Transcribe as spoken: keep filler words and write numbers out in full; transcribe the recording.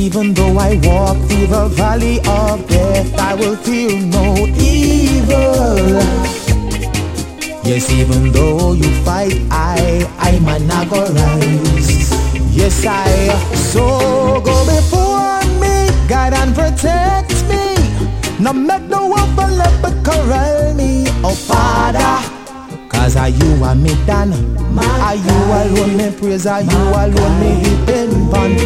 even though I walk through the valley of death, I will fear no evil. Yes, even though you fight, I, I man I go rise. Yes, I, so go before me, guide and protect me. No make no one let but corral me, oh Father. Cause are you and me done? Are you alone me praise? Are you alone me depend upon?